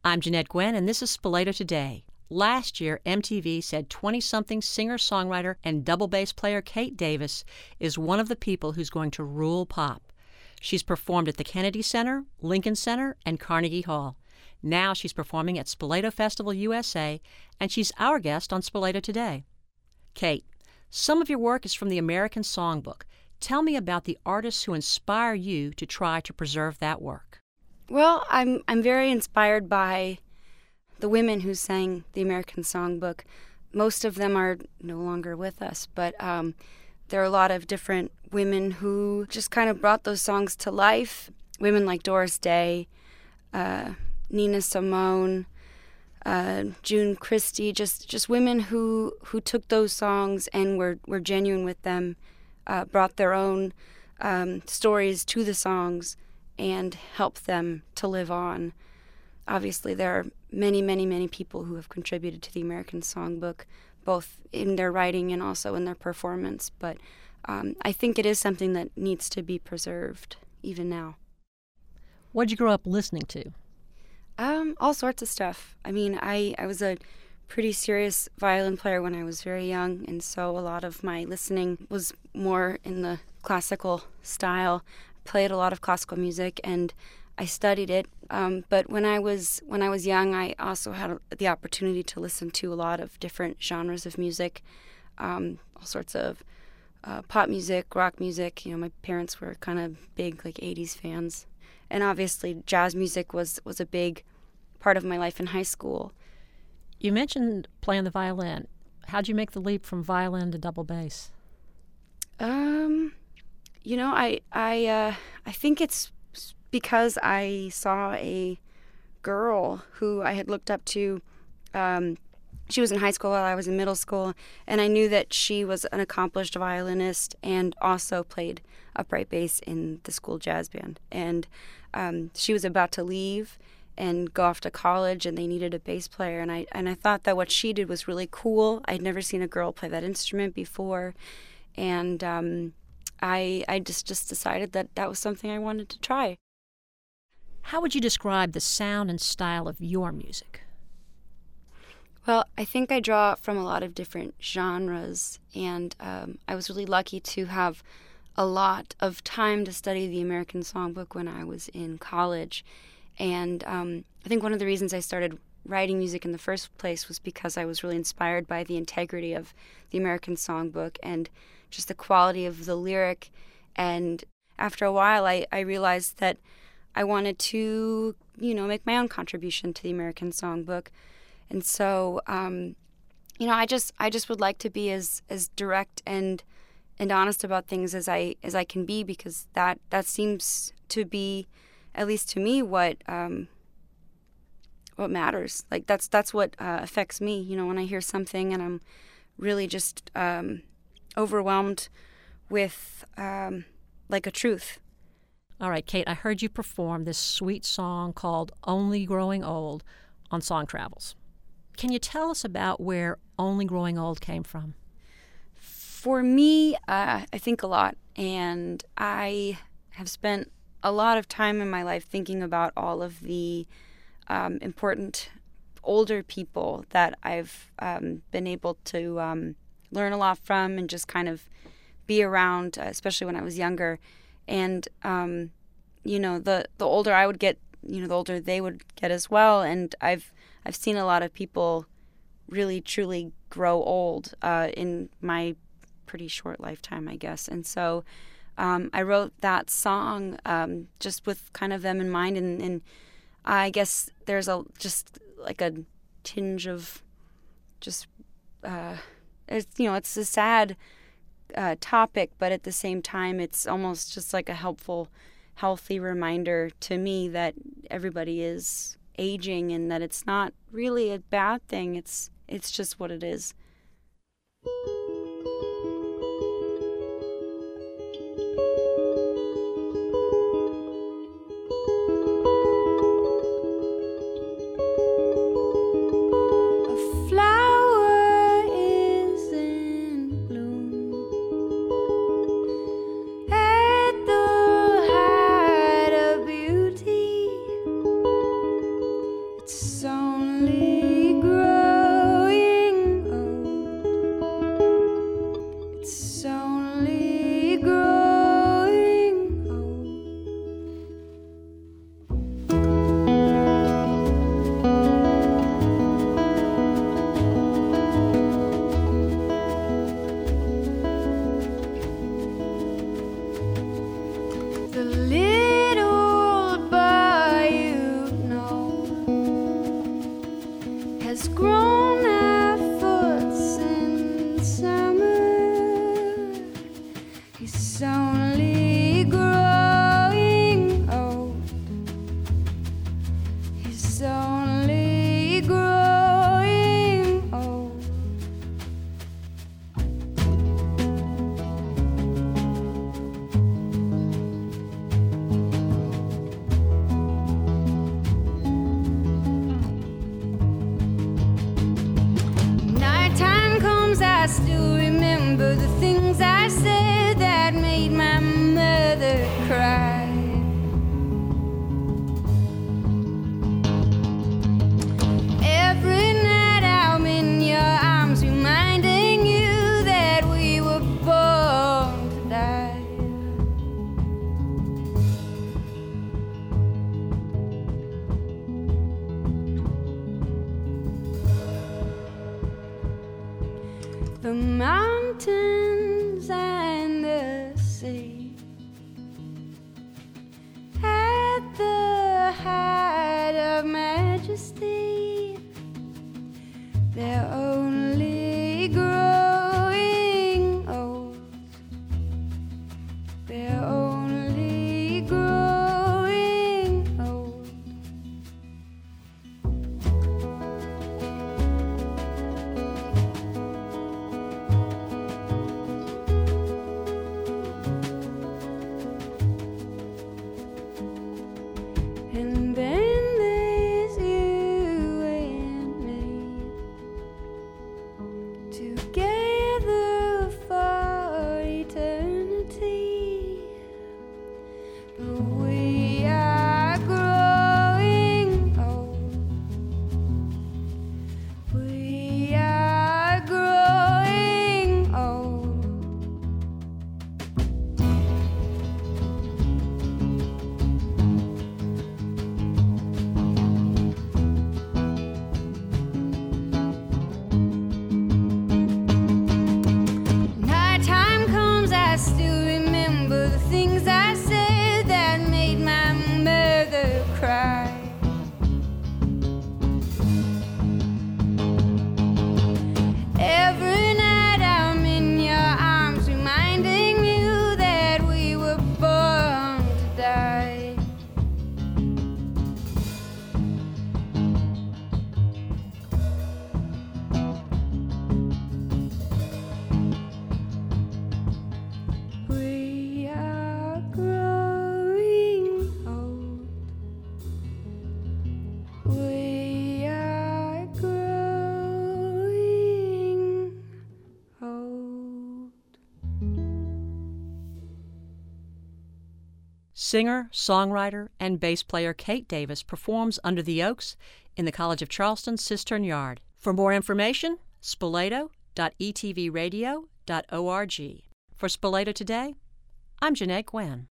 I'm Jeanette Gwen, and this is Spoleto Today. Last year, MTV said 20-something singer-songwriter and double bass player Kate Davis is one of the people who's going to rule pop. She's performed at the Kennedy Center, Lincoln Center, and Carnegie Hall. Now she's performing at Spoleto Festival USA, and she's our guest on Spoleto Today. Kate, some of your work is from the American Songbook. Tell me about the artists who inspire you to try to preserve that work. Well, I'm very inspired by the women who sang the American Songbook. Most of them are no longer with us, but there are a lot of different women who just kind of brought those songs to life. Women like Doris Day, Nina Simone, June Christie, just women who took those songs and were genuine with them, brought their own stories to the songs and helped them to live on. Obviously, there are many, many, many people who have contributed to the American Songbook, both in their writing and also in their performance. But I think it is something that needs to be preserved, even now. What did you grow up listening to? All sorts of stuff. I mean, I was a pretty serious violin player when I was very young, and so a lot of my listening was more in the classical style. I played a lot of classical music, and I studied it. But when I was young, I also had the opportunity to listen to a lot of different genres of music, all sorts of pop music, rock music. You know, my parents were kind of big, like, 80s fans. And obviously, jazz music was a big part of my life in high school. You mentioned playing the violin. How'd you make the leap from violin to double bass? You know, I think it's because I saw a girl who I had looked up to. She was in high school while I was in middle school, and I knew that she was an accomplished violinist and also played upright bass in the school jazz band. And she was about to leave and go off to college, and they needed a bass player. And I thought that what she did was really cool. I'd never seen a girl play that instrument before, and I just decided that was something I wanted to try. How would you describe the sound and style of your music? Well, I think I draw from a lot of different genres, and I was really lucky to have a lot of time to study the American Songbook when I was in college. And I think one of the reasons I started writing music in the first place was because I was really inspired by the integrity of the American Songbook and just the quality of the lyric. And after a while, I realized that I wanted to, make my own contribution to the American Songbook. And so, I just would like to be as direct and honest about things as I can be, because that seems to be, at least to me, what matters. Like that's what affects me. When I hear something and I'm really just overwhelmed with like a truth. All right, Kate, I heard you perform this sweet song called Only Growing Old on Song Travels. Can you tell us about where Only Growing Old came from? For me, I think a lot, and I have spent a lot of time in my life thinking about all of the important older people that I've been able to learn a lot from and just kind of be around, especially when I was younger. And, the older I would get, the older they would get as well. And I've seen a lot of people really, truly grow old in my pretty short lifetime, I guess. And so I wrote that song just with kind of them in mind. And I guess there's just like a tinge of just, it's a sad topic, but at the same time, it's almost just like a helpful, healthy reminder to me that everybody is aging and that it's not really a bad thing. It's just what it is. So only growing old. It's only growing old. The little boy you know has grown a foot since summer. He's only growing old. He's only growing old. Nighttime comes, I still remember the things I said that made my mother cry. Every night I'm in your arms, reminding you that we were born to die. The mountains and the sea, at the height of majesty, they're only growing old. They're only growing old. And then there's you and me, together for eternity. But we are growing old. We are growing old. Nighttime comes, I still remember the things I said that made my mother cry. Every night I'm in your arms, reminding you that we were born to die. We are growing old. We are growing old. Singer, songwriter, and bass player Kate Davis performs Under the Oaks in the College of Charleston Cistern Yard. For more information, spoleto.etvradio.org. For Spoleto Today, I'm Janae Gwen.